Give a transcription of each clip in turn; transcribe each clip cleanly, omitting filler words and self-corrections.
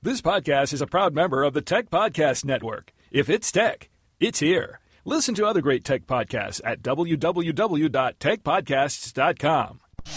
This podcast is a proud member of the Tech Podcast Network. If it's tech, it's here. Listen to other great tech podcasts at www.techpodcasts.com.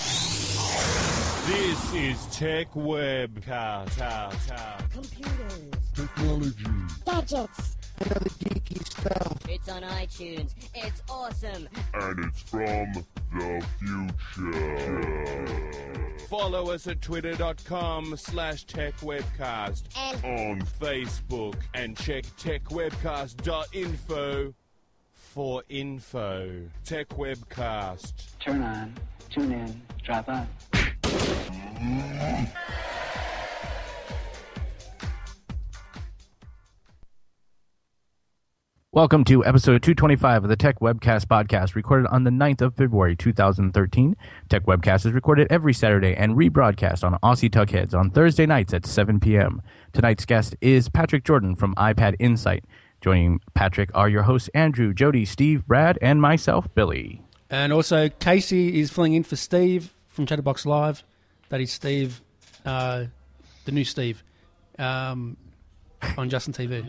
This is Tech Webcast. Computers. Technology. Gadgets. Another geeky stuff. It's on iTunes. It's awesome. And it's from the future. Follow us at twitter.com/techwebcast. And On Facebook and check techwebcast.info for info. Tech Webcast. Turn on, tune in, drop on. Welcome to episode 225 of the Tech Webcast podcast, recorded on the 9th of February 2013. Tech Webcast is recorded every Saturday and rebroadcast on Aussie Tuckheads on Thursday nights at 7 p.m. Tonight's guest is Patrick Jordan from iPad Insight. Joining Patrick are your hosts Andrew, Jody, Steve, Brad, and myself, Billy. And also Casey is filling in for Steve from Chatterbox Live. That is Steve, the new Steve, on Justin TV.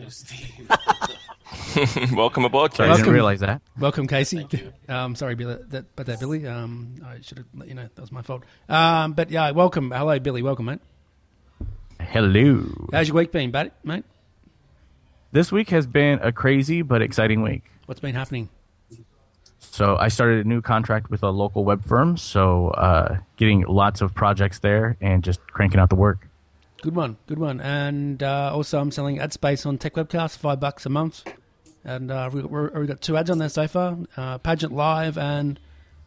Welcome aboard, Casey. Sorry, I didn't realize that. Welcome, Casey. Sorry, Billy, Billy. I should have let you know that was my fault. But yeah, welcome. Hello, Billy. Welcome, mate. Hello. How's your week been, mate? This week has been a crazy but exciting week. What's been happening? So I started a new contract with a local web firm, so getting lots of projects there and just cranking out the work. Good one. And also I'm selling ad space on Tech Webcast, $5 a month. And we've already got 2 ads on there so far, Pageant Live and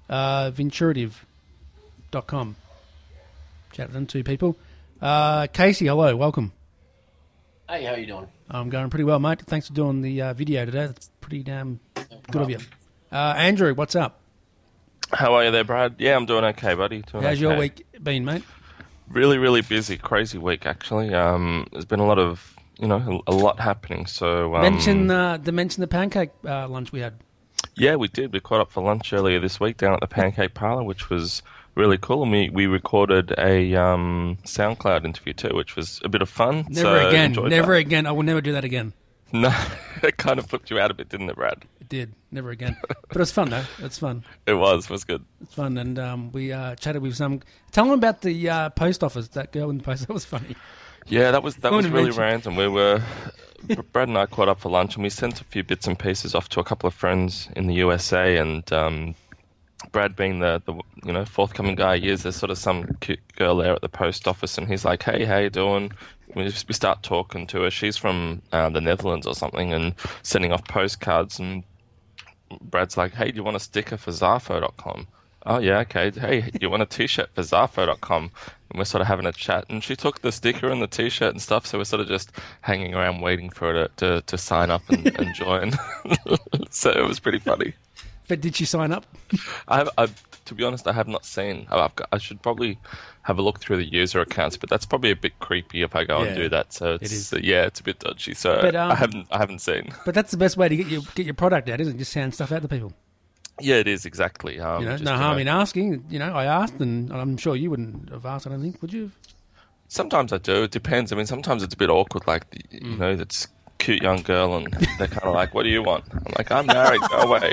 Venturative.com. Shout out to them 2 people. Casey, hello, welcome. Hey, how you doing? I'm going pretty well, mate. Thanks for doing the video today. That's pretty damn good of you. Andrew, what's up? How are you there, Brad? Yeah, I'm doing okay, buddy. How's your week been, mate? Really, really busy, crazy week, actually. There's been a lot of, a lot happening. So mention the pancake lunch we had. Yeah, we did. We caught up for lunch earlier this week down at the Pancake Parlor, which was really cool. And we recorded a SoundCloud interview too, which was a bit of fun. Never again. I will never do that again. No, it kind of flipped you out a bit, didn't it, Brad? It did. Never again. But it was fun, though. It's fun. It was good. It's fun. And we chatted with some... Tell them about the post office, that girl in the post. That was funny. Yeah, that was really random. Brad and I caught up for lunch, and we sent a few bits and pieces off to a couple of friends in the USA, and Brad being the forthcoming guy he is, there's sort of some cute girl there at the post office, and he's like, hey, how you doing? We start talking to her. She's from the Netherlands or something, and sending off postcards, and Brad's like, hey, do you want a sticker for Zafo.com? Oh, yeah, okay. Hey, do you want a T-shirt for Zafo.com? And we're sort of having a chat, and she took the sticker and the T-shirt and stuff, so we're sort of just hanging around waiting for her to sign up and join. So it was pretty funny. But did she sign up? To be honest, I have not seen. I should probably have a look through the user accounts, but that's probably a bit creepy if I go and do that. So it's it's a bit dodgy. So but, I haven't seen. But that's the best way to get your product out, isn't it? Just hand stuff out to people. Yeah, it is exactly. No harm in asking. I asked, and I'm sure you wouldn't have asked. I don't think, would you? Sometimes I do. It depends. I mean, sometimes it's a bit awkward. Like it's cute young girl, and they're kind of like, "What do you want?" I'm like, "I'm married. Go away."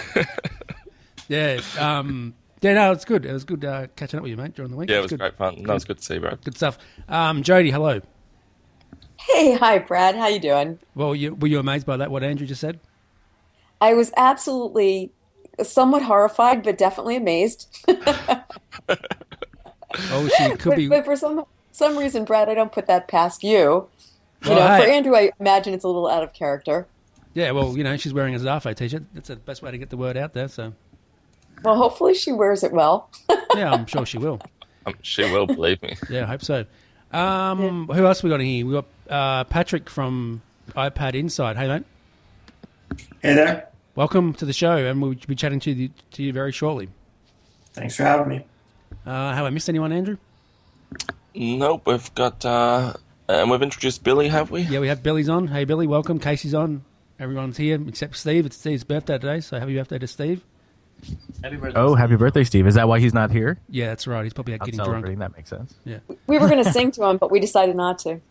Yeah. No, it's good. It was good catching up with you, mate, during the week. Yeah, it was great fun. That was good to see, bro. Good stuff. Jody, hello. Hey, hi, Brad. How you doing? Well, were you amazed by that, what Andrew just said? I was absolutely somewhat horrified, but definitely amazed. She could be... But for some reason, Brad, I don't put that past you. Well, for Andrew, I imagine it's a little out of character. Yeah, well, she's wearing a Zafo T-shirt. That's the best way to get the word out there, so... Well, hopefully she wears it well. Yeah, I'm sure she will. She will, believe me. Yeah, I hope so. Who else we got in here? We got Patrick from iPad Insight. Hey, mate. Hey there. Welcome to the show, and we'll be chatting to you very shortly. Thanks for having me. Have I missed anyone, Andrew? Nope, we've got... and we've introduced Billy, have we? Yeah, we have Billy's on. Hey, Billy, welcome. Casey's on. Everyone's here except Steve. It's Steve's birthday today, so happy birthday to Steve. Happy birthday, happy birthday, Steve. Is that why he's not here? Yeah, that's right. He's probably out getting drunk. That makes sense. Yeah. We were going to sing to him, but we decided not to.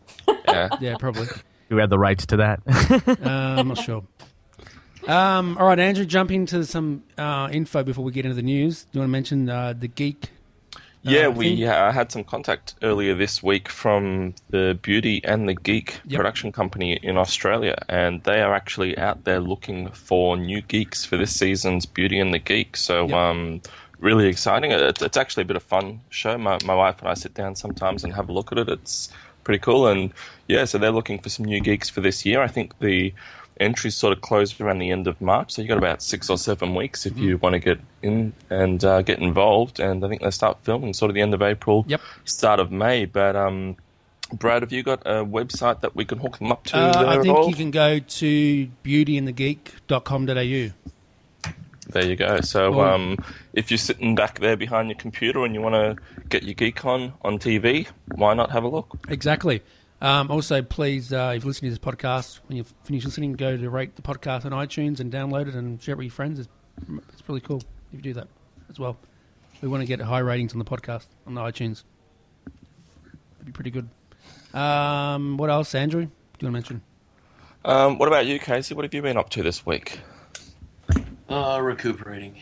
Yeah. Yeah, probably. Who had the rights to that? I'm not sure. All right, Andrew, jump into some info before we get into the news. Do you want to mention the Geek? Yeah, we had some contact earlier this week from the Beauty and the Geek production company in Australia, and they are actually out there looking for new geeks for this season's Beauty and the Geek. So really exciting. It's actually a bit of fun show. My wife and I sit down sometimes and have a look at it. It's pretty cool. And yeah, so they're looking for some new geeks for this year. I think the entries sort of closed around the end of March, so you've got about 6 or 7 weeks if you want to get in and get involved. And I think they start filming sort of the end of April, start of May. But Brad, have you got a website that we can hook them up to? I think you can go to beautyandthegeek.com.au. There you go. So if you're sitting back there behind your computer and you want to get your geek on TV, why not have a look? Exactly. Also, please, if you listen to this podcast, when you finish listening, go to rate the podcast on iTunes and download it and share it with your friends. It's really cool if you do that as well. We want to get high ratings on the podcast on the iTunes. That'd be pretty good. What else, Andrew? Do you want to mention? What about you, Casey? What have you been up to this week? Recuperating.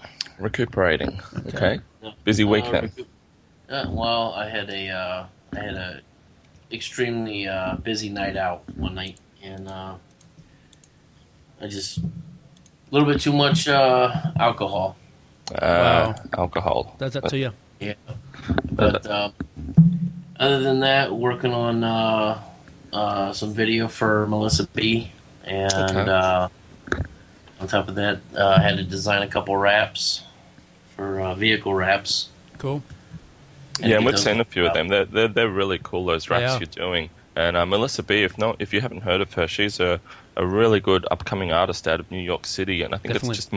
Okay. Busy weekend. Well, I had a extremely busy night out one night, and I just a little bit too much alcohol. Wow. Alcohol. Does that to you? Yeah. But other than that, working on some video for Melissa B, and on top of that, I had to design a couple wraps for vehicle wraps. Cool. Yeah, and we've seen a few of them. They're really cool, those wraps you're doing. And Melissa B, if you haven't heard of her, she's a really good upcoming artist out of New York City, and I think it's just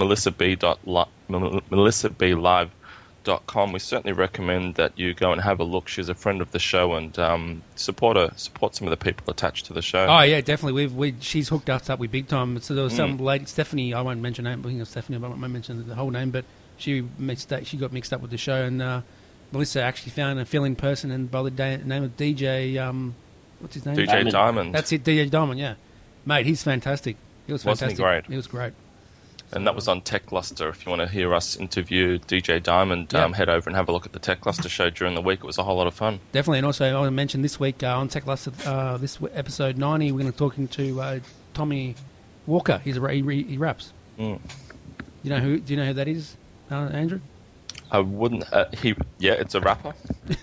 melissab.live.com. We certainly recommend that you go and have a look. She's a friend of the show, and support some of the people attached to the show. Oh yeah, definitely. She's hooked us up with big time. So there was some lady, Stephanie. I won't mention her name. I think it was Stephanie. I won't mention the whole name, but she got mixed up with the show, and Melissa actually found a fill-in person, and by the name of DJ. What's his name? DJ Diamond. That's it, DJ Diamond. Yeah, mate, he's fantastic. He was fantastic. Wasn't he great? He was great. And that was on Tech Luster. If you want to hear us interview DJ Diamond, head over and have a look at the Tech Luster show during the week. It was a whole lot of fun. Definitely. And also, I want to mention this week on Tech Luster, this episode 90, we're going to be talking to Tommy Walker. He raps. Do you know who that is, Andrew? I wouldn't. It's a rapper.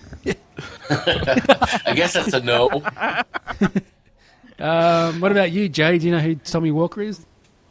I guess that's a no. What about you, Jay? Do you know who Tommy Walker is?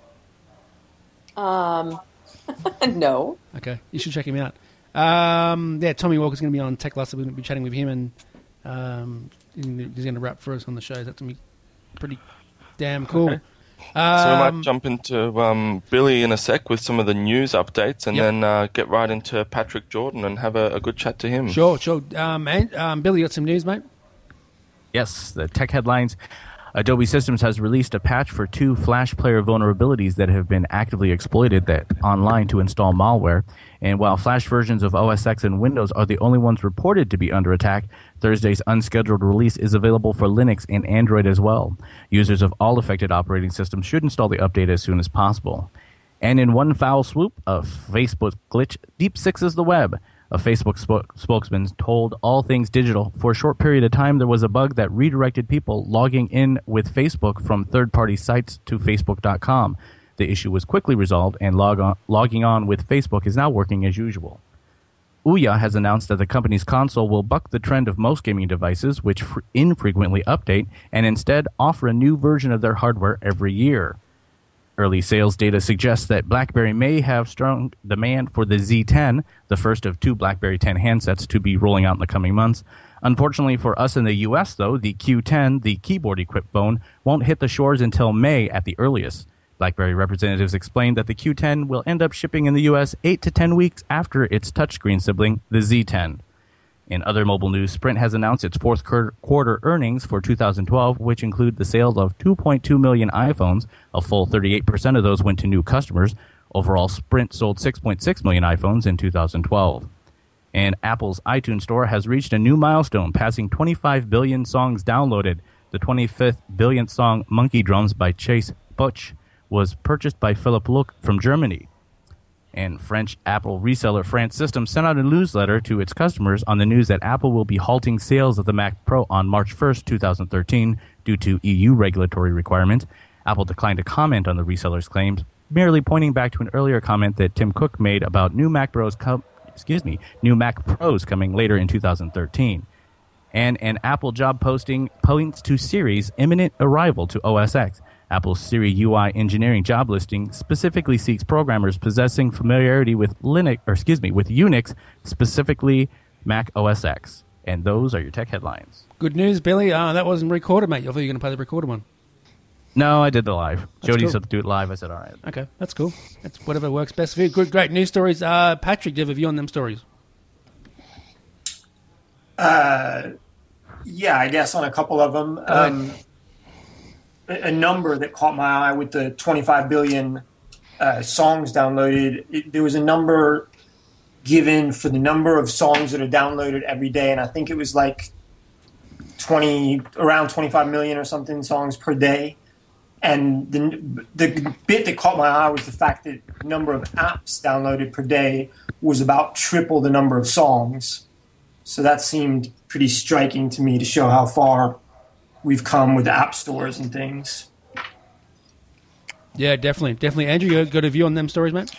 No. Okay, you should check him out. Tommy Walker's going to be on Tech Luster. We're going to be chatting with him, and he's going to rap for us on the show. That's going to be pretty damn cool. Okay. So we might jump into Billy in a sec with some of the news updates, and then get right into Patrick Jordan and have a good chat to him. Sure. Billy, you got some news, mate? Yes, the tech headlines. Adobe Systems has released a patch for 2 Flash Player vulnerabilities that have been actively exploited online to install malware. And while Flash versions of OS X and Windows are the only ones reported to be under attack, Thursday's unscheduled release is available for Linux and Android as well. Users of all affected operating systems should install the update as soon as possible. And in one foul swoop, a Facebook glitch deep sixes the web. A Facebook spokesman told All Things Digital, for a short period of time there was a bug that redirected people logging in with Facebook from third-party sites to Facebook.com. The issue was quickly resolved, and logging on with Facebook is now working as usual. Ouya has announced that the company's console will buck the trend of most gaming devices, which infrequently update, and instead offer a new version of their hardware every year. Early sales data suggests that BlackBerry may have strong demand for the Z10, the first of 2 BlackBerry 10 handsets to be rolling out in the coming months. Unfortunately for us in the U.S., though, the Q10, the keyboard-equipped phone, won't hit the shores until May at the earliest. BlackBerry representatives explained that the Q10 will end up shipping in the U.S. 8 to 10 weeks after its touchscreen sibling, the Z10. In other mobile news, Sprint has announced its fourth quarter earnings for 2012, which include the sales of 2.2 million iPhones. A full 38% of those went to new customers. Overall, Sprint sold 6.6 million iPhones in 2012. And Apple's iTunes Store has reached a new milestone, passing 25 billion songs downloaded. The 25th billionth song Monkey Drums by Chase Butch was purchased by Philip Luck from Germany. And French Apple reseller France Systems sent out a newsletter to its customers on the news that Apple will be halting sales of the Mac Pro on March 1st, 2013 due to EU regulatory requirements. Apple declined to comment on the reseller's claims, merely pointing back to an earlier comment that Tim Cook made about new Mac Pros coming later in 2013. And an Apple job posting points to Siri's imminent arrival to OS X. Apple's Siri UI engineering job listing specifically seeks programmers possessing familiarity with Unix, specifically Mac OS X. And those are your tech headlines. Good news, Billy. That wasn't recorded, mate. I thought you were going to play the recorded one. No, I did the live. That's Jody cool. said to do it live. I said, all right. Okay, that's cool. That's whatever works best for you. Good, great news stories. Patrick, do you have a view on them stories? Yeah, I guess on a couple of them. A number that caught my eye with the 25 billion songs downloaded. There was a number given for the number of songs that are downloaded every day, and I think it was like around 25 million or something songs per day. And the bit that caught my eye was the fact that the number of apps downloaded per day was about triple the number of songs. So that seemed pretty striking to me to show how far we've come with app stores and things. Yeah, definitely. Andrew, you got a view on them stories, mate?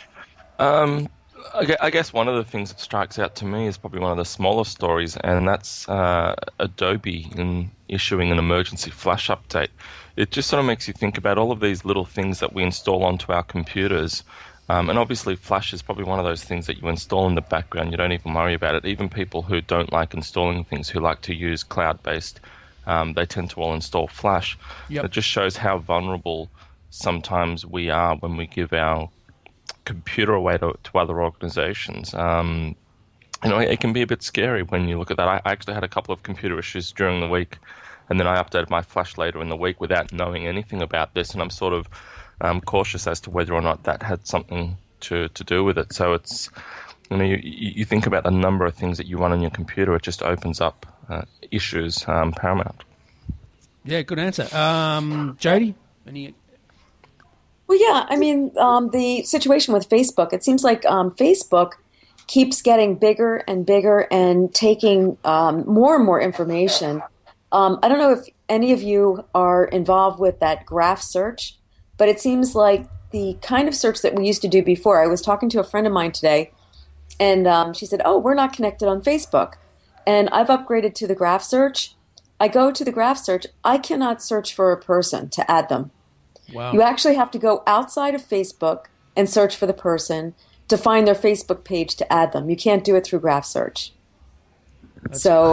I guess one of the things that strikes out to me is probably one of the smaller stories, and that's Adobe in issuing an emergency flash update. It just sort of makes you think about all of these little things that we install onto our computers. And obviously, Flash is probably one of those things that you install in the background. You don't even worry about it. Even people who don't like installing things, who like to use cloud-based, they tend to all install Flash. Yep. It just shows how vulnerable sometimes we are when we give our computer away to other organizations. It can be a bit scary when you look at that. I actually had a couple of computer issues during the week, and then I updated my Flash later in the week without knowing anything about this, and I'm sort of cautious as to whether or not that had something to do with it. So it's, you think about the number of things that you run on your computer, it just opens up issues paramount. Yeah, good answer. Jody, any? Well, yeah, I mean, the situation with Facebook, it seems like Facebook keeps getting bigger and bigger and taking more and more information. I don't know if any of you are involved with that graph search, but it seems like the kind of search that we used to do before. I was talking to a friend of mine today, and she said, we're not connected on Facebook. And I've upgraded to the graph search. I go to the graph search. I cannot search for a person to add them. Wow. You actually have to go outside of Facebook and search for the person to find their Facebook page to add them. You can't do it through graph search. So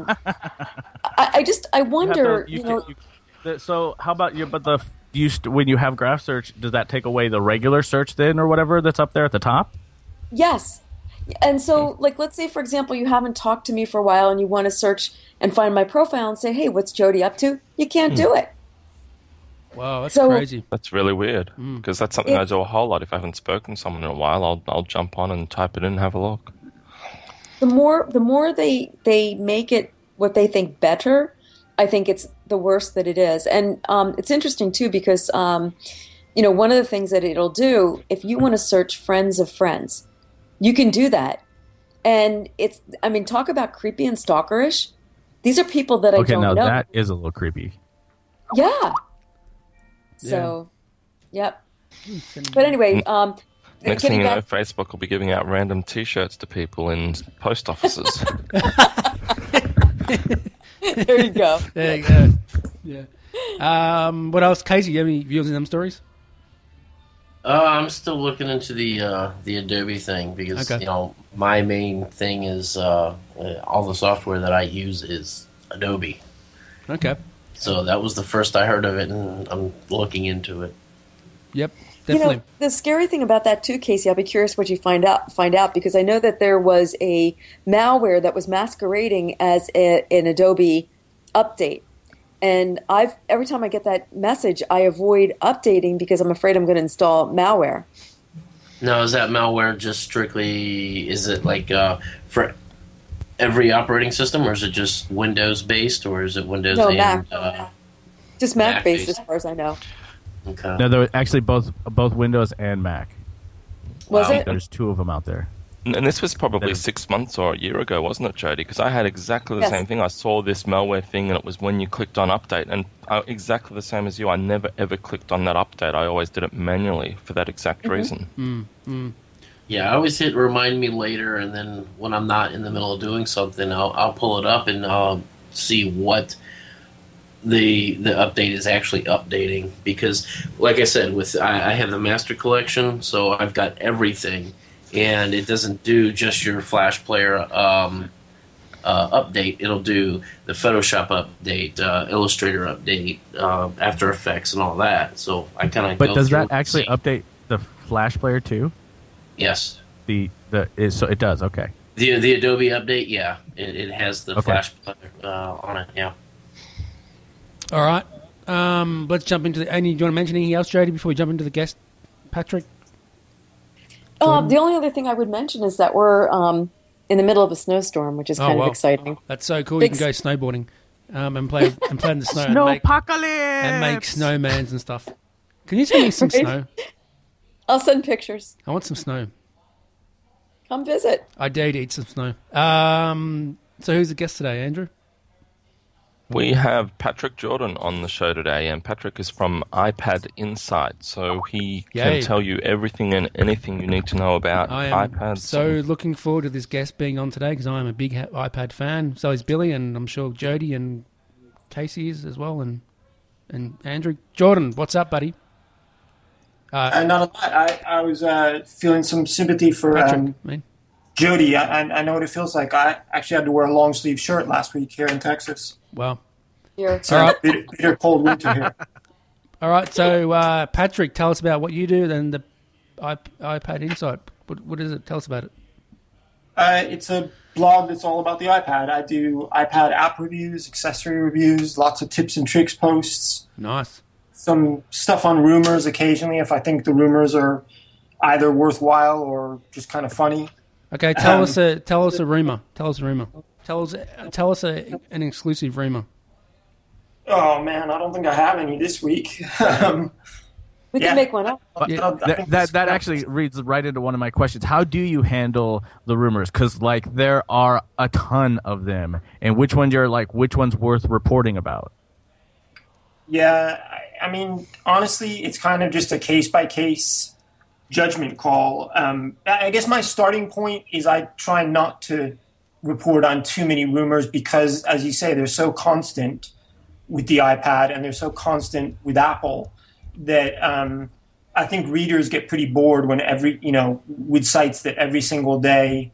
I wonder, So how about you? But when you have graph search, does that take away the regular search then, or whatever that's up there at the top? Yes. And so, let's say, for example, you haven't talked to me for a while and you want to search and find my profile and say, hey, what's Jody up to? You can't do it. Wow, that's crazy. That's really weird, because that's something I do a whole lot. If I haven't spoken to someone in a while, I'll jump on and type it in and have a look. The more they make it what they think better, I think it's the worse that it is. And it's interesting, too, because, one of the things that it'll do, if you want to search friends of friends, you can do that. And talk about creepy and stalkerish. These are people that I don't know. Okay, now that is a little creepy. Yeah. So, yep. But anyway, next thing you know, Facebook will be giving out random T-shirts to people in post offices. There you go. There you go. Yeah. What else, Casey? You have any views on them stories? I'm still looking into the Adobe thing because my main thing is all the software that I use is Adobe. Okay. So that was the first I heard of it, and I'm looking into it. Yep, definitely. The scary thing about that too, Casey, I'll be curious what you find out because I know that there was a malware that was masquerading as an Adobe update. And every time I get that message, I avoid updating because I'm afraid I'm going to install malware. Now, is that malware just strictly, is it for every operating system, or is it just Windows based, or is it Windows and Mac. Just Mac-based as far as I know. Okay. No, there were actually both Windows and Mac. Was it? There's 2 of them out there. And this was probably 6 months or a year ago, wasn't it, Jody? Because I had exactly the Yes. same thing. I saw this malware thing, and it was when you clicked on update. And exactly the same as you, I never ever clicked on that update. I always did it manually for that exact reason. Yeah, I always hit remind me later, and then when I'm not in the middle of doing something, I'll pull it up and I'll see what the update is actually updating. Because, like I said, I have the master collection, so I've got everything, and it doesn't do just your Flash Player update. It'll do the Photoshop update, Illustrator update, After Effects, and all that. So I kind of. But does that actually update the Flash Player too? Yes. So it does. Okay. The Adobe update, yeah, it has the Flash Player on it. Yeah. All right. Let's jump into the. Do you want to mention anything else, Jody, before we jump into the guest, Patrick? The only other thing I would mention is that we're in the middle of a snowstorm, which is kind of exciting. That's so cool. You can go snowboarding and play in the snow. Snowpocalypse! And make snowmans and stuff. Can you send me some snow? I'll send pictures. I want some snow. Come visit. I dare to eat some snow. So who's the guest today, Andrew? We have Patrick Jordan on the show today, and Patrick is from iPad Insight, so he can tell you everything and anything you need to know about iPads. So looking forward to this guest being on today because I am a big iPad fan. So is Billy, and I'm sure Jody and Casey is as well, and Andrew. Jordan, what's up, buddy? Not a lot. I was feeling some sympathy for Jody. I know what it feels like. I actually had to wear a long sleeve shirt last week here in Texas. Wow. It's a bitter cold winter here. All right. So, Patrick, tell us about what you do and the iPad Insight. What is it? Tell us about it. It's a blog that's all about the iPad. I do iPad app reviews, accessory reviews, lots of tips and tricks posts. Nice. Some stuff on rumors occasionally if I think the rumors are either worthwhile or just kind of funny. Okay, tell us a rumor. Tell us a rumor. Tell us an exclusive rumor. Oh man, I don't think I have any this week. We can make one up. That actually reads right into one of my questions. How do you handle the rumors? Because there are a ton of them, and which one's worth reporting about? Yeah, I mean, honestly, it's kind of just a case-by-case judgment call. I guess my starting point is I try not to report on too many rumors because, as you say, they're so constant with the iPad and they're so constant with Apple that I think readers get pretty bored when with sites that every single day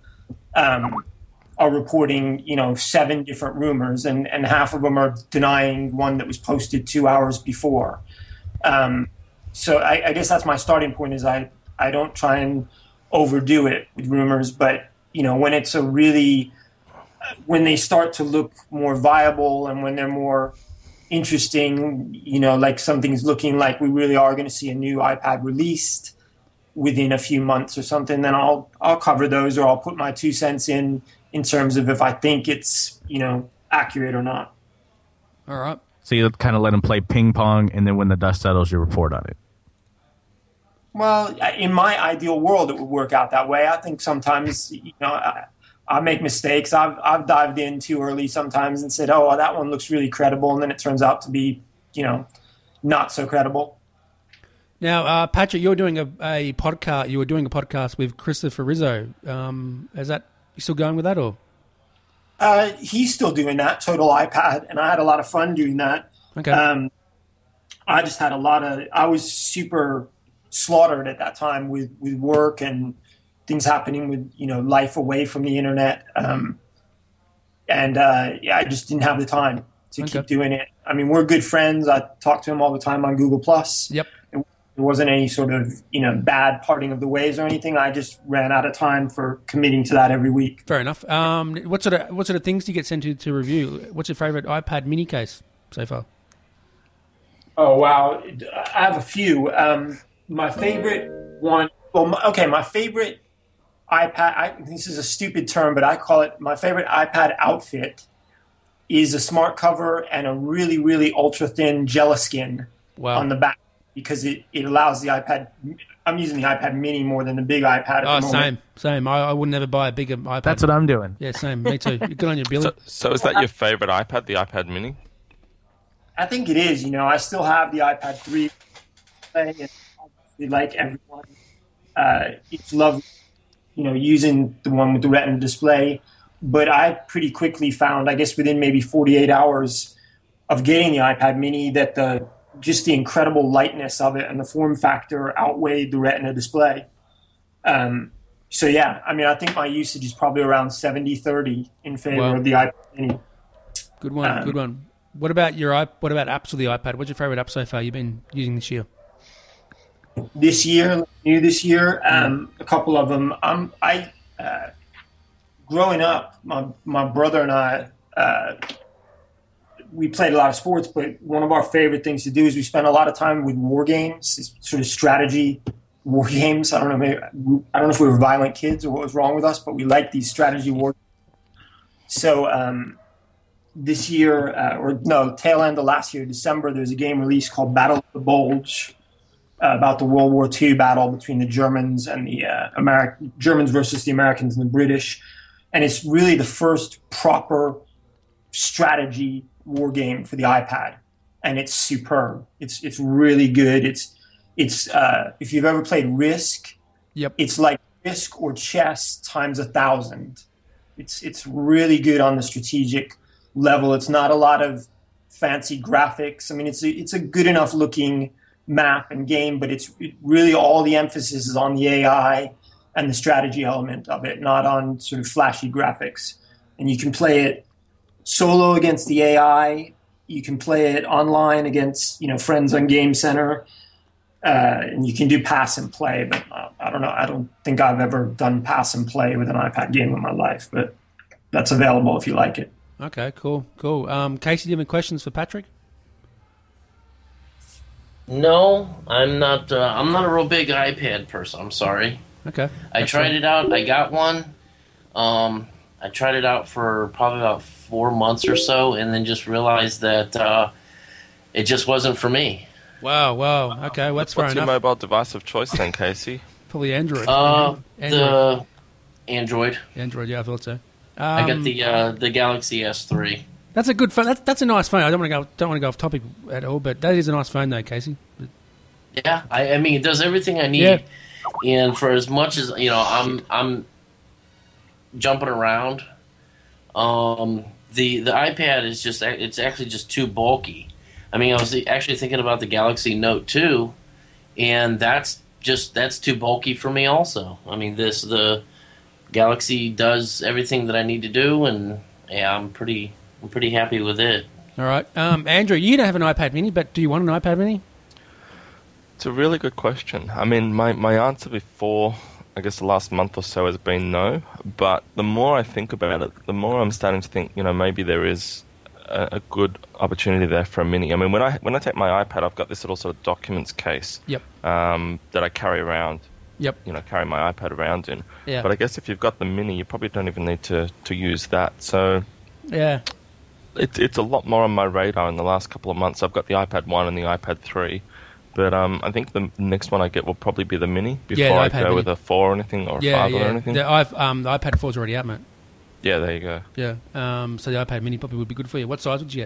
are reporting, 7 different rumors and half of them are denying one that was posted 2 hours before. So I guess that's my starting point is I don't try and overdo it with rumors, but, when it's when they start to look more viable and when they're more interesting, like something's looking like we really are going to see a new iPad released within a few months or something, then I'll cover those or I'll put my 2 cents in terms of if I think it's, accurate or not. All right. So you kind of let them play ping pong, and then when the dust settles, you report on it. Well, in my ideal world, it would work out that way. I think sometimes, I make mistakes. I've dived in too early sometimes and said, oh, that one looks really credible, and then it turns out to be, not so credible. Now, Patrick, you're doing a podcast. You were doing a podcast with Christopher Rizzo. Is that you still going with that, or? He's still doing that, Total iPad, and I had a lot of fun doing that. Okay. I just had I was super slaughtered at that time with work and things happening with, life away from the internet. I just didn't have the time to keep doing it. I mean, we're good friends. I talk to him all the time on Google+. Yep. There wasn't any sort of, bad parting of the ways or anything. I just ran out of time for committing to that every week. Fair enough. What sort of things do you get sent to review? What's your favorite iPad mini case so far? Oh, wow. I have a few. My favorite one, my favorite iPad, this is a stupid term, but I call it my favorite iPad outfit is a smart cover and a really, really ultra thin Gelaskin on the back, because it allows the iPad. I'm using the iPad Mini more than the big iPad at the moment. Same. I would never buy a bigger iPad. That's what I'm doing. Yeah, same. Me too. Good on you, Billy. So is that your favorite iPad, the iPad Mini? I think it is. I still have the iPad 3. And obviously, like everyone, it's lovely, using the one with the Retina display. But I pretty quickly found, I guess within maybe 48 hours of getting the iPad Mini, that the incredible lightness of it and the form factor outweighed the Retina display. So yeah, I think my usage is probably around 70-30 in favor of the iPad Mini. Good one. What about apps for the iPad? What's your favorite app so far you've been using this year? This year, a couple of them. Growing up, my brother and I, we played a lot of sports, but one of our favorite things to do is we spent a lot of time with war games, sort of strategy war games. I don't know if we were violent kids or what was wrong with us, but we liked these strategy war games. So this year, tail end of last year, December, there was a game released called Battle of the Bulge, about the World War II battle between the Germans and the Germans versus the Americans and the British. And it's really the first proper strategy war game for the iPad, and it's superb. It's really good. It's if you've ever played Risk, it's like Risk or chess times 1,000. It's really good on the strategic level. It's not a lot of fancy graphics. It's a good enough looking map and game, but it's really all the emphasis is on the AI and the strategy element of it, not on sort of flashy graphics. And you can play it solo against the AI. You can play it online against, friends on Game Center. And you can do pass and play, but I don't know. I don't think I've ever done pass and play with an iPad game in my life, but that's available if you like it. Okay, cool. Casey, do you have any questions for Patrick? No, I'm not. I'm not a real big iPad person. I'm sorry. Okay. I tried it out. I got one. I tried it out for probably about 4 months or so, and then just realized that it just wasn't for me. Wow. Okay, well, that's fair enough. What's your mobile device of choice then, Casey? Probably Android. The Android. Android, yeah, I thought so. I got the Galaxy S3. That's a good phone. That's a nice phone. I don't want to go off topic at all, but that is a nice phone, though, Casey. Yeah, I mean, it does everything I need, and for as much as I'm jumping around. The iPad is it's actually just too bulky. I mean, I was actually thinking about the Galaxy Note 2, and that's too bulky for me also. I mean, the Galaxy does everything that I need to do, and yeah, I'm pretty happy with it. All right. Andrew, you don't have an iPad mini, but do you want an iPad mini? It's a really good question. I mean, my answer before, I guess the last month or so, has been no. But the more I think about it, the more I'm starting to think, maybe there is a good opportunity there for a mini. I mean, when I take my iPad, I've got this little sort of documents case that I carry around. Carry my iPad around in. Yeah. But I guess if you've got the mini, you probably don't even need to use that. So yeah, it's a lot more on my radar in the last couple of months. I've got the iPad 1 and the iPad 3. But I think the next one I get will probably be the mini before I go with a 4 or anything, or a 5 or anything. The iPad 4 is already out, mate. Yeah, there you go. Yeah. So the iPad mini probably would be good for you. What size would you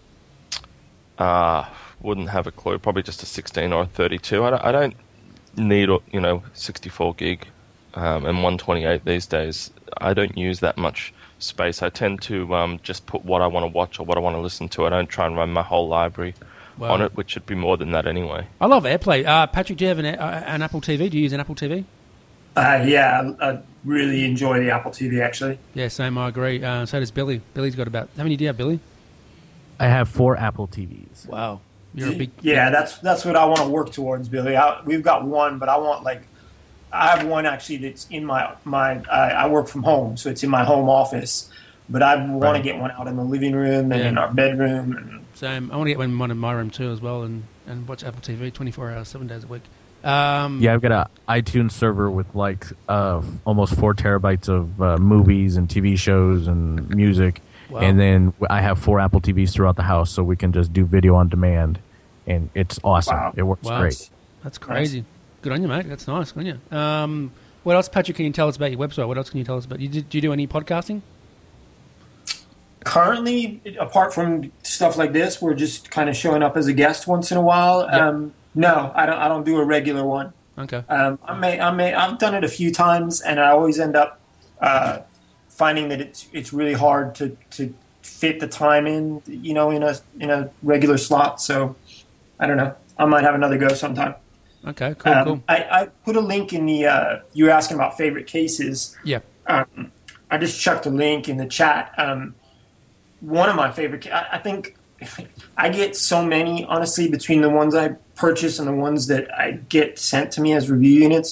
get? Wouldn't have a clue. Probably just a 16 or a 32. I don't need 64 gig and 128 these days. I don't use that much space. I tend to just put what I want to watch or what I want to listen to. I don't try and run my whole library on it, which should be more than that anyway. I love AirPlay. Patrick, do you have an Apple TV? Do you use an Apple TV? Yeah, I really enjoy the Apple TV, actually. Yeah, same, I agree. So does Billy. Billy's got about... How many do you have, Billy? I have 4 Apple TVs. Wow. You're a big... Yeah, that's what I want to work towards, Billy. We've got one, but I have one, actually, that's in my I work from home, so it's in my home office. But I want to get one out in the living room and in our bedroom. And same. I want to get one in my room too as well, and watch Apple TV 24 hours, 7 days a week. Yeah, I've got an iTunes server with almost 4 terabytes of movies and TV shows and music. Wow. And then I have 4 Apple TVs throughout the house, so we can just do video on demand, and it's awesome. Wow. It works great. That's crazy. Good on you, mate. That's nice. Good on you. What else, Patrick, can you tell us about your website? What else can you tell us about? Do you do any podcasting? Currently, apart from stuff like this, we're just kind of showing up as a guest once in a while. Yep. No, I don't do a regular one. Okay. I've done it a few times, and I always end up finding that it's really hard to fit the time in, in a regular slot. So I don't know. I might have another go sometime. Okay, cool. I put a link in the. You were asking about favorite cases. Yeah. I just chucked a link in the chat. One of my favorite. I think I get so many, honestly, between the ones I purchase and the ones that I get sent to me as review units.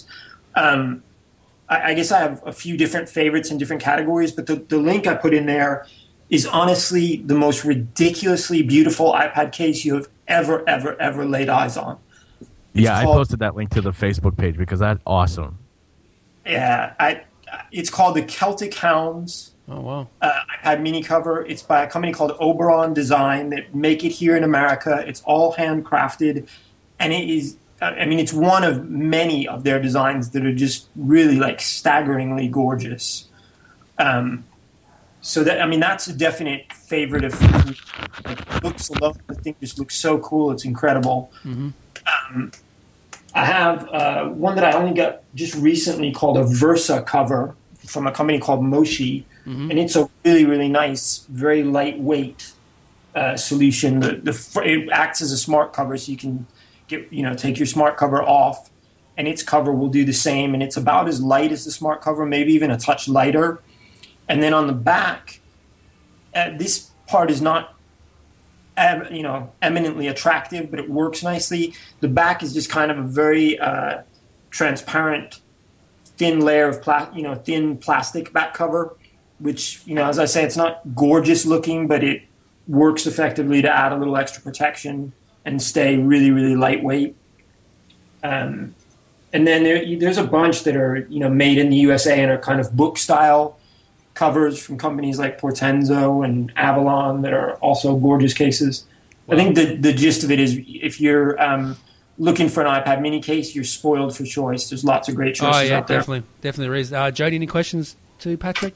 I guess I have a few different favorites in different categories, but the link I put in there is honestly the most ridiculously beautiful iPad case you have ever laid eyes on. I posted that link to the Facebook page because that's awesome. Yeah, it's called the Celtic Hounds. Oh, wow. iPad mini cover. It's by a company called Oberon Design that make it here in America. It's all handcrafted, and it is. It's one of many of their designs that are just really staggeringly gorgeous. So that's a definite favorite of looks alone. The thing just looks so cool. It's incredible. Mm-hmm. I have one that I only got just recently called a Versa cover from a company called Moshi, and it's a really, really nice, very lightweight solution. It acts as a smart cover, so you can take your smart cover off, and its cover will do the same, and it's about as light as the smart cover, maybe even a touch lighter. And then on the back, this part is not eminently attractive, but it works nicely. The back is just kind of a very transparent, thin layer of thin plastic back cover, which, as I say, it's not gorgeous looking, but it works effectively to add a little extra protection and stay really, really lightweight. And then there's a bunch that are made in the USA and are kind of book style covers from companies like Portenzo and Avalon that are also gorgeous cases. Wow. I think the gist of it is if you're looking for an iPad mini case, you're spoiled for choice. There's lots of great choices out there. Definitely there is. Jody, any questions to Patrick?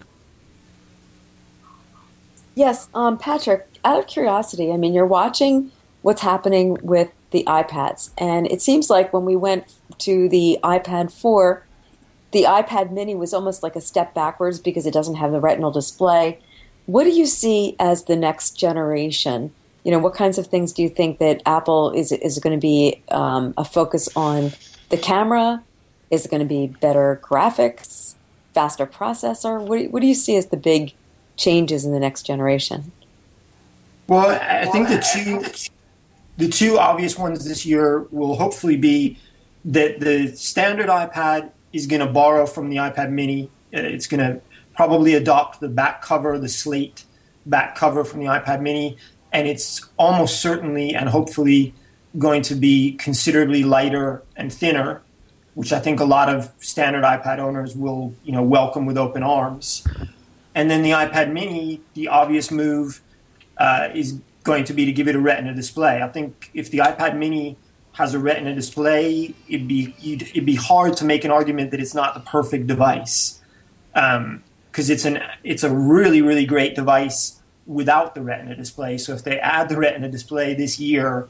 Yes, Patrick, out of curiosity, you're watching what's happening with the iPads, and it seems like when we went to the iPad 4, the iPad mini was almost like a step backwards because it doesn't have the retinal display. What do you see as the next generation? What kinds of things do you think that Apple is going to be a focus on the camera? Is it going to be better graphics, faster processor? What do you see as the big changes in the next generation? Well, I think the two obvious ones this year will hopefully be that the standard iPad is going to borrow from the iPad mini. It's going to probably adopt the back cover, the slate back cover from the iPad mini, and it's almost certainly and hopefully going to be considerably lighter and thinner, which I think a lot of standard iPad owners will welcome with open arms. And then the iPad mini, the obvious move is going to be to give it a Retina display. I think if the iPad mini has a Retina display, it'd be hard to make an argument that it's not the perfect device, because it's a really, really great device without the Retina display. So if they add the Retina display this year,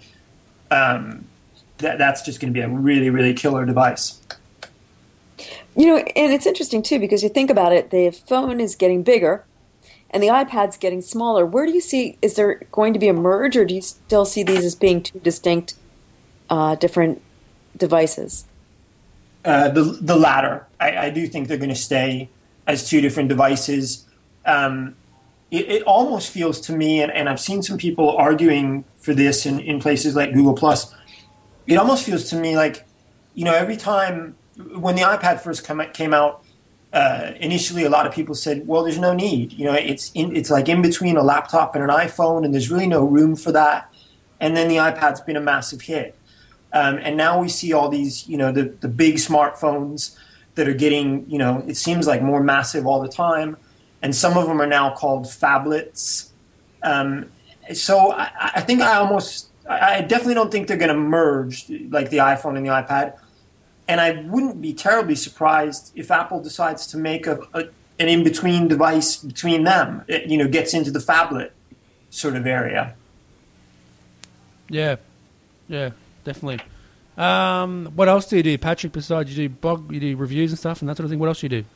that's just going to be a really, really killer device. And it's interesting too because you think about it, the phone is getting bigger and the iPad's getting smaller. Where do you see, is there going to be a merge, or do you still see these as being two distinct different devices? The latter. I do think they're going to stay as two different devices. It almost feels to me, and I've seen some people arguing for this in places like Google+, it almost feels to me like, every time when the iPad first came out, initially a lot of people said, well, there's no need. It's like in between a laptop and an iPhone, and there's really no room for that. And then the iPad's been a massive hit. And now we see all these, the big smartphones that are getting, it seems like more massive all the time. and some of them are now called phablets. So I think I definitely don't think they're going to merge like the iPhone and the iPad. And I wouldn't be terribly surprised if Apple decides to make an in-between device between them. It, gets into the phablet sort of area. Yeah, definitely. What else do you do, Patrick? Besides you do reviews and stuff and that sort of thing. What else do you do?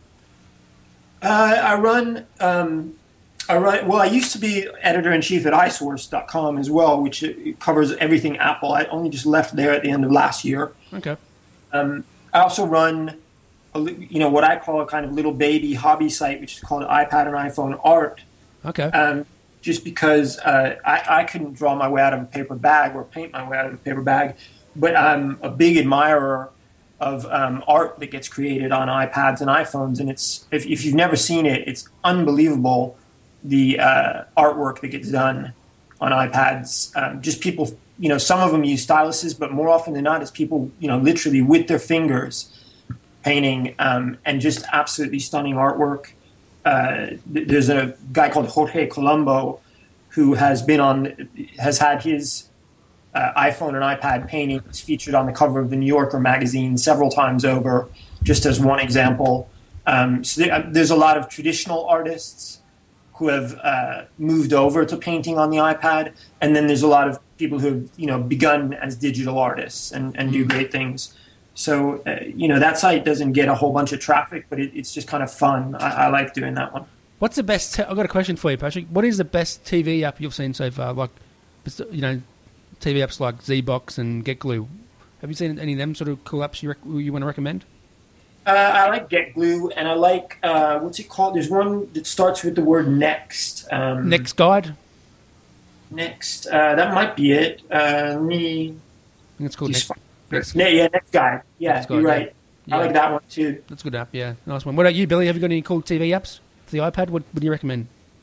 I run. Well, I used to be editor-in-chief at iSource.com as well, which covers everything Apple. I only just left there at the end of last year. Okay. I also run, what I call a kind of little baby hobby site, which is called iPad and iPhone Art. Okay. Just because I couldn't draw my way out of a paper bag or paint my way out of a paper bag, but I'm a big admirer of art that gets created on iPads and iPhones, and if you've never seen it, it's unbelievable, the artwork that gets done on iPads. Just people, some of them use styluses, but more often than not, it's people, literally with their fingers painting, and just absolutely stunning artwork. There's a guy called Jorge Colombo who has had his iPhone and iPad paintings featured on the cover of the New Yorker magazine several times over, just as one example. So there's a lot of traditional artists who have moved over to painting on the iPad, and then there's a lot of people who have begun as digital artists and do great things. So, that site doesn't get a whole bunch of traffic, but it's just kind of fun. I like doing that one. What's the best... I've got a question for you, Patrick. What is the best TV app you've seen so far? Like, TV apps like ZBox and GetGlue. Have you seen any of them sort of cool apps you want to recommend? I like GetGlue, and I like... what's it called? There's one that starts with the word Next. Next Guide? Next. That might be it. Let me... I think it's called Next. Next Guide. Yeah, Next Guide, you're right. Yeah. I like that one too. That's a good app, yeah. Nice one. What about you, Billy? Have you got any cool TV apps for the iPad? What do you recommend?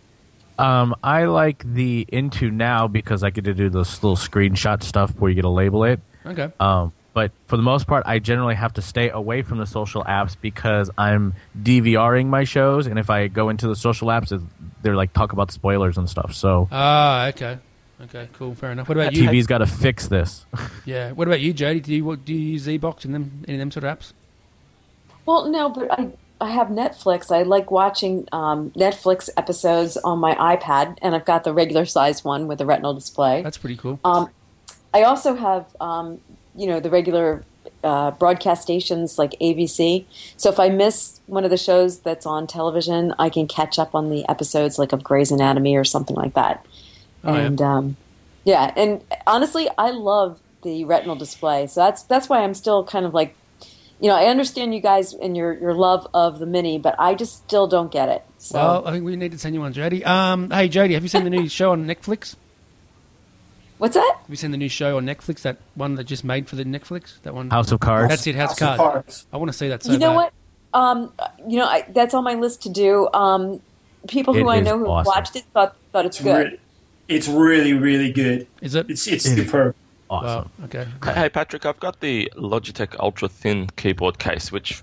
I like the Into Now because I get to do this little screenshot stuff where you get to label it. Okay. But for the most part, I generally have to stay away from the social apps because I'm DVRing my shows, and if I go into the social apps, they're like talk about spoilers and stuff. So. Okay. Okay, cool, fair enough. What about you? TV's got to fix this. Yeah. What about you, Jody? Do you use ZBox and any of them sort of apps? Well, no, but I have Netflix. I like watching Netflix episodes on my iPad, and I've got the regular size one with the retinal display. That's pretty cool. I also have, the regular broadcast stations like ABC. So if I miss one of the shows that's on television, I can catch up on the episodes like of Grey's Anatomy or something like that. And and honestly, I love the retinal display. So that's why I'm still kind of like, I understand you guys and your love of the Mini, but I just still don't get it. So. Well, I think we need to send you one, Jody. Hey, Jody, have you seen the new show on Netflix? What's that? Have you seen the new show on Netflix? That one that just made for the Netflix? That one, House of Cards. That's it, House of Cards. I want to see that so You know bad. what? That's on my list to do. People who I know who watched it thought it's good. It's really, really good. Is it? It's superb. Awesome. Wow, okay. Hey Patrick, I've got the Logitech Ultra Thin keyboard case, which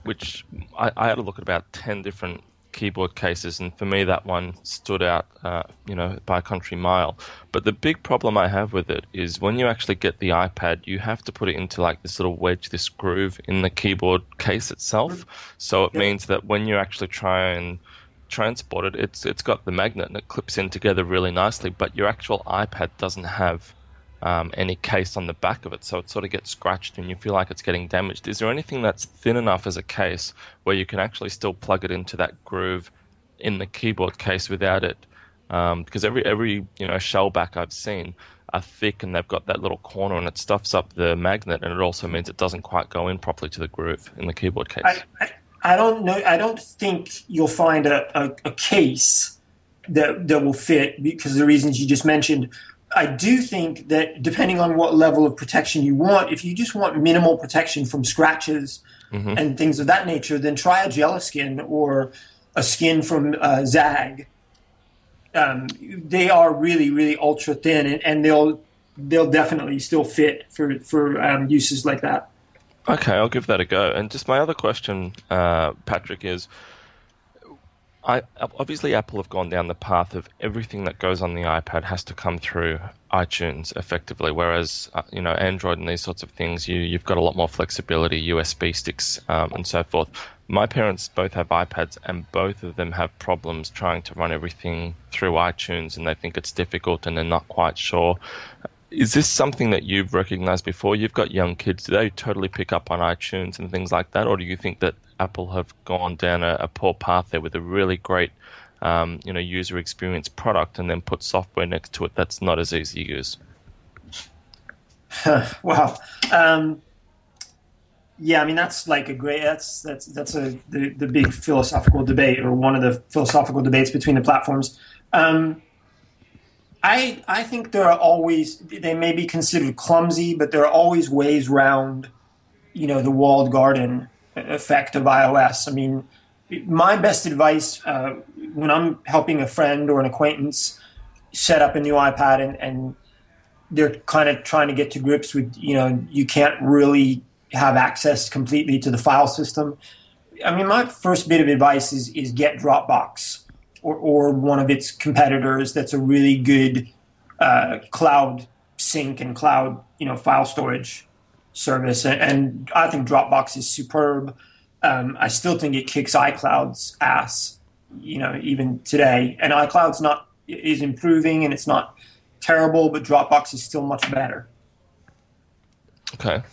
I had a look at about 10 different keyboard cases, and for me that one stood out, by a country mile. But the big problem I have with it is when you actually get the iPad, you have to put it into like this little wedge, this groove in the keyboard case itself. So it means that when you actually try and transport it, it's got the magnet and it clips in together really nicely, but your actual iPad doesn't have any case on the back of it, so it sort of gets scratched and you feel like it's getting damaged. Is there anything that's thin enough as a case where you can actually still plug it into that groove in the keyboard case without it? Because every shell back I've seen are thick and they've got that little corner and it stuffs up the magnet, and it also means it doesn't quite go in properly to the groove in the keyboard case. I don't know. I don't think you'll find a case that will fit because of the reasons you just mentioned. I do think that depending on what level of protection you want, if you just want minimal protection from scratches and things of that nature, then try a Geliskin or a skin from Zag. They are really, really ultra thin, and they'll definitely still fit for uses like that. Okay, I'll give that a go. And just my other question, Patrick, is Obviously Apple have gone down the path of everything that goes on the iPad has to come through iTunes effectively, whereas Android and these sorts of things, you've got a lot more flexibility, USB sticks and so forth. My parents both have iPads, and both of them have problems trying to run everything through iTunes, and they think it's difficult and they're not quite sure. Is this something that you've recognized before? You've got young kids. Do they totally pick up on iTunes and things like that? Or do you think that Apple have gone down a poor path there with a really great user experience product and then put software next to it that's not as easy to use? Wow. Yeah, I mean, that's like a great, the big philosophical debate, or one of the philosophical debates between the platforms. I think they may be considered clumsy, but there are always ways around, the walled garden effect of iOS. I mean, my best advice when I'm helping a friend or an acquaintance set up a new iPad and they're kind of trying to get to grips with, you can't really have access completely to the file system. I mean, my first bit of advice is get Dropbox or one of its competitors that's a really good cloud sync and cloud, file storage service. And I think Dropbox is superb. I still think it kicks iCloud's ass, even today. And iCloud's is improving and it's not terrible, but Dropbox is still much better. Okay.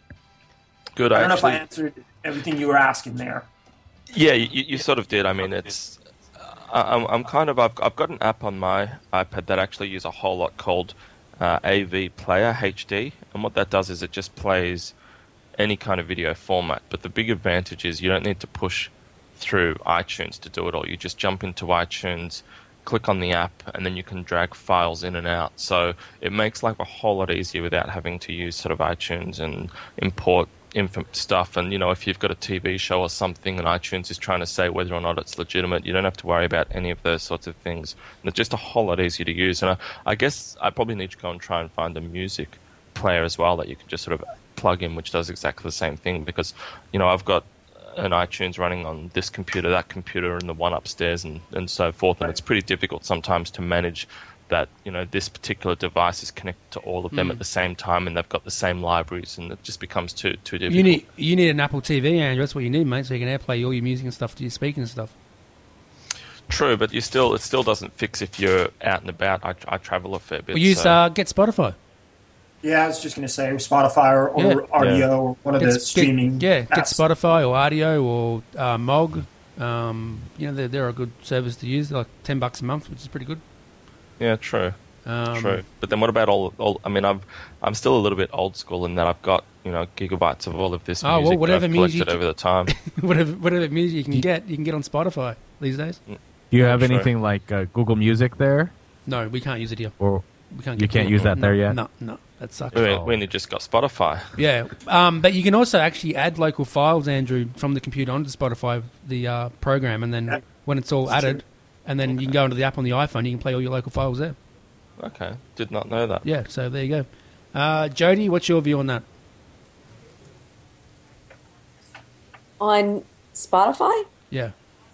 Good. I don't know if I answered everything you were asking there. Yeah, you sort of did. I mean, it's I've got an app on my iPad that actually uses a whole lot called AV Player HD, and what that does is it just plays any kind of video format. But the big advantage is you don't need to push through iTunes to do it all. You just jump into iTunes, click on the app, and then you can drag files in and out. So it makes life a whole lot easier without having to use sort of iTunes and import stuff. And if you've got a TV show or something and iTunes is trying to say whether or not it's legitimate, you don't have to worry about any of those sorts of things. And it's just a whole lot easier to use. And I guess I probably need to go and try and find a music player as well that you can just sort of plug in, which does exactly the same thing, because I've got an iTunes running on this computer, that computer, and the one upstairs, and so forth. And it's pretty difficult sometimes to manage that, this particular device is connected to all of them at the same time, and they've got the same libraries, and it just becomes too difficult. You need an Apple TV, Andrew. That's what you need, mate, so you can AirPlay all your music and stuff to your speakers and stuff. True, but it still doesn't fix if you're out and about. I travel a fair bit. Well, use Get Spotify. Yeah, I was just going to say Spotify or Audio or one of the streaming apps. Get Spotify or Audio or Mog. They're a good service to use. They're like $10 a month, which is pretty good. Yeah, true. True. But then what about all? I mean, I'm still a little bit old school in that I've got gigabytes of all of this music that I've collected over the time. whatever music you can get on Spotify these days. Do you have anything like Google Music there? No, we can't use it here. Or we can't. You can't use that there yet? No, that sucks. We only just got Spotify. Yeah, but you can also actually add local files, Andrew, from the computer onto Spotify, the program, and then when it's all added, and then you can go into the app on the iPhone, you can play all your local files there. Okay, did not know that. Yeah, so there you go. Jody, what's your view on that? On Spotify? Yeah.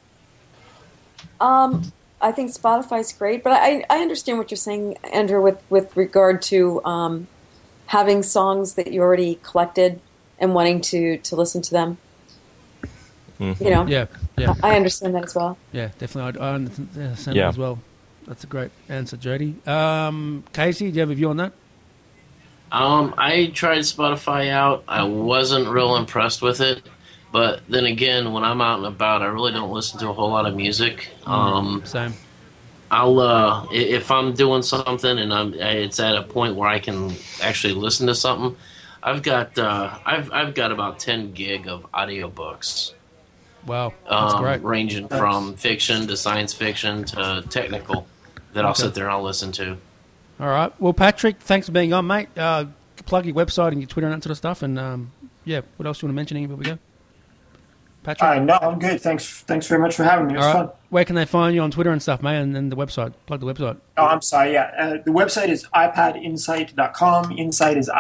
I think Spotify's great, but I understand what you're saying, Andrew, with regard to having songs that you already collected and wanting to listen to them. Mm-hmm. Yeah. I understand that as well. Yeah, definitely. I understand that as well. That's a great answer, Jody. Casey, do you have a view on that? I tried Spotify out. I wasn't real impressed with it. But then again, when I'm out and about, I really don't listen to a whole lot of music. Same. I'll if I'm doing something and it's at a point where I can actually listen to something. I've got about 10 gig of audiobooks. Wow, that's great. Ranging from fiction to science fiction to technical that I'll sit there and I'll listen to. All right. Well, Patrick, thanks for being on, mate. Plug your website and your Twitter and that sort of stuff. And what else do you want to mention before we go? Patrick? No, I'm good. Thanks very much for having me. It was fun. Where can they find you on Twitter and stuff, mate? And then the website. Plug the website. Oh, I'm sorry. Yeah, the website is iPadinsight.com. Insight is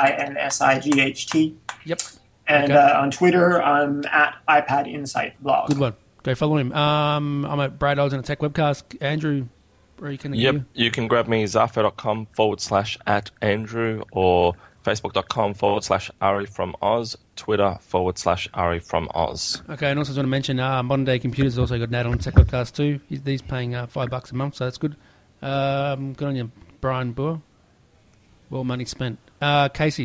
INSIGHT. Yep. And on Twitter, I'm at iPadInsight blog. Good one. Go follow him. I'm at Brad Oz and a Tech Webcast. Andrew, where can Yep, you can grab me Zafo.com/@Andrew or Facebook.com/Ari from Oz, Twitter /Ari from Oz. Okay, and also just want to mention Modern Day Computers has also got an ad on Tech Webcast too. He's paying $5 a month, so that's good. Good on you, Brian Boer. Well money spent. Casey.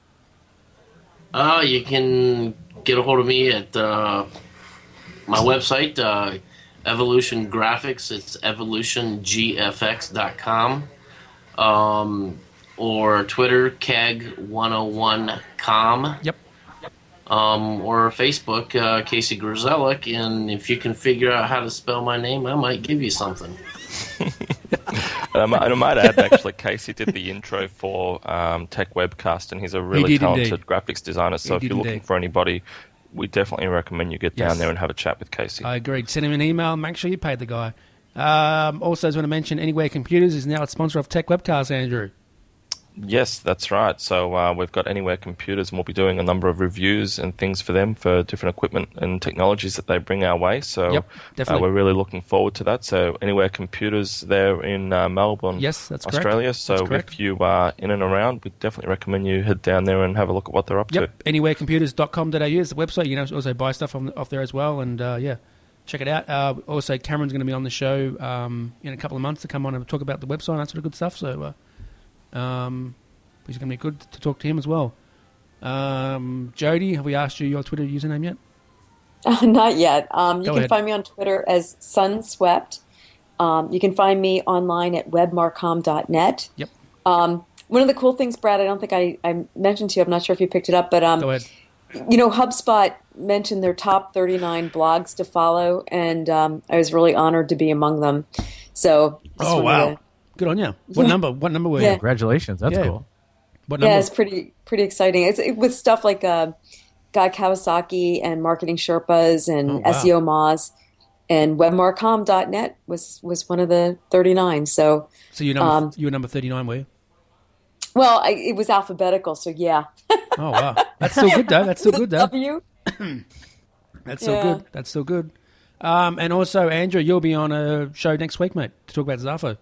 You can get a hold of me at my website, Evolution Graphics. It's evolutiongfx.com. Or Twitter, CAG101com. Yep. Or Facebook, Casey Grzelek. And if you can figure out how to spell my name, I might give you something. And I might add, actually, Casey did the intro for Tech Webcast, and he's a really talented graphics designer. So if you're looking for anybody, we definitely recommend you get down there and have a chat with Casey. I agreed. Send him an email. Make sure you pay the guy. Also, I just want to mention Anywhere Computers is now a sponsor of Tech Webcast, Andrew. Yes, that's right. So we've got Anywhere Computers, and we'll be doing a number of reviews and things for them for different equipment and technologies that they bring our way. So definitely. We're really looking forward to that. So Anywhere Computers there in Melbourne, yes, that's Australia. Correct. So if you are in and around, we definitely recommend you head down there and have a look at what they're up to. Anywherecomputers.com.au is the website. You can also buy stuff off there as well. And check it out. Also, Cameron's going to be on the show in a couple of months to come on and talk about the website and that sort of good stuff. So it's going to be good to talk to him as well. Jody, have we asked you your Twitter username yet? Not yet. You can ahead. find me on Twitter as Sunswept. You can find me online at webmarcom.net. Yep. One of the cool things, Brad, I don't think I mentioned to you, I'm not sure if you picked it up, but Go ahead. HubSpot mentioned their top 39 blogs to follow, and I was really honored to be among them. So, wow. Good on you. What number were you? Yeah. Congratulations. That's cool. What number? Yeah, it's pretty exciting. It's with stuff like Guy Kawasaki and Marketing Sherpas and SEO Moz, and webmarcom.net was one of the 39. So you were number 39, were you? Well, it was alphabetical, so yeah. Oh wow, that's still good though. That's still good though. W. That's still good. That's still good. And also, Andrew, you'll be on a show next week, mate, to talk about Zafo.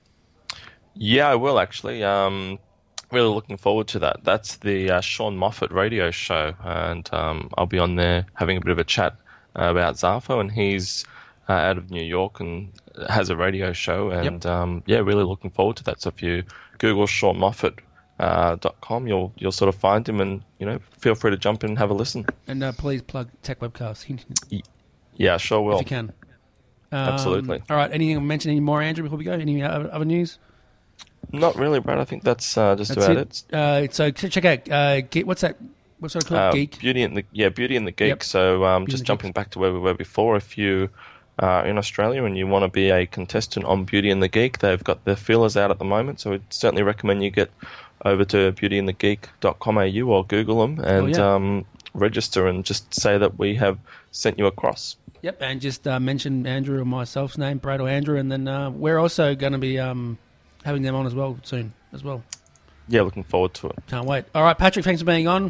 Yeah, I will actually. Really looking forward to that. That's the Sean Moffat radio show, and I'll be on there having a bit of a chat about Zafo, and he's out of New York and has a radio show, and really looking forward to that. So if you Google SeanMoffat.com, you'll sort of find him, and feel free to jump in and have a listen. And please plug Tech Webcast. Yeah, sure will. If you can. Absolutely. All right. Mention any more, Andrew, before we go? Any other news? Not really, Brad. I think that's just about it. So check out what's that? What's that called? Geek. Beauty and the Geek. Yep. So just jumping back to where we were before, if you are in Australia and you want to be a contestant on Beauty and the Geek, they've got their feelers out at the moment. So we'd certainly recommend you get over to beautyandthegeek.com.au or Google them and register and just say that we have sent you across. Yep, and just mention Andrew or myself's name, Brad or Andrew, and then we're also going to be having them on as well soon as well. Yeah, looking forward to it. Can't wait. All right, Patrick, thanks for being on.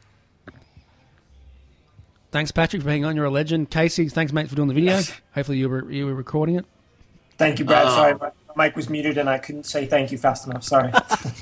Thanks, Patrick, for being on. You're a legend. Casey, thanks, mate, for doing the video. Hopefully you were recording it. Thank you, Brad. Sorry, my mic was muted and I couldn't say thank you fast enough. Sorry.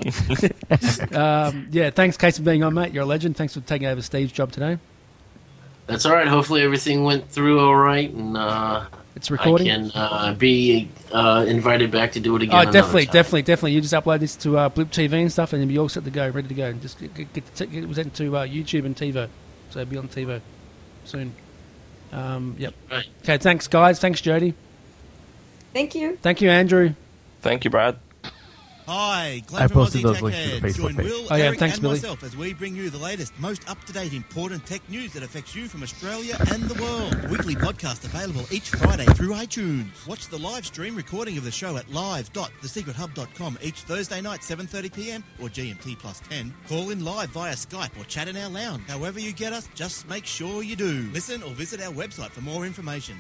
Thanks, Casey, for being on, mate. You're a legend. Thanks for taking over Steve's job today. That's all right. Hopefully everything went through all right, and it's recording. I can be invited back to do it again. Oh, definitely. You just upload this to Bloop TV and stuff, and you'll be all set to go, ready to go. And just get it sent to YouTube and TiVo, so it'll be on TiVo soon. Yep. Right. Okay. Thanks, guys. Thanks, Jody. Thank you. Thank you, Andrew. Thank you, Brad. Hi, Glenn I from posted Aussie those Tech links to the Heads. Facebook Join page. Will, Thanks, Eric, and Billy. myself as we bring you the latest, most up-to-date, important tech news that affects you from Australia and the world. Weekly podcast available each Friday through iTunes. Watch the live stream recording of the show at live.thesecrethub.com each Thursday night, 7:30pm or GMT +10. Call in live via Skype or chat in our lounge. However you get us, just make sure you do. Listen or visit our website for more information,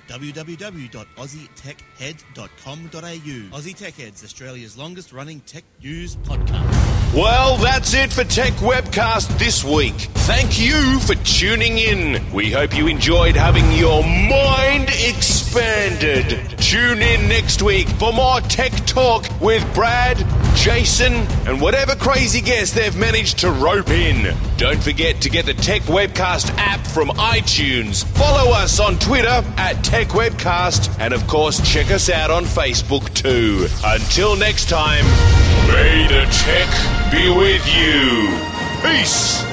www.aussietechheads.com.au. Aussie Tech Heads, Australia's longest-running tech news podcast. Well, that's it for Tech Webcast this week. Thank you for tuning in. We hope you enjoyed having your mind expanded. Tune in next week for more tech talk with Brad, Jason, and whatever crazy guest they've managed to rope in. Don't forget to get the Tech Webcast app from iTunes. Follow us on Twitter at Tech Webcast, and of course check us out on Facebook too. Until next time, may the tech be with you. Peace.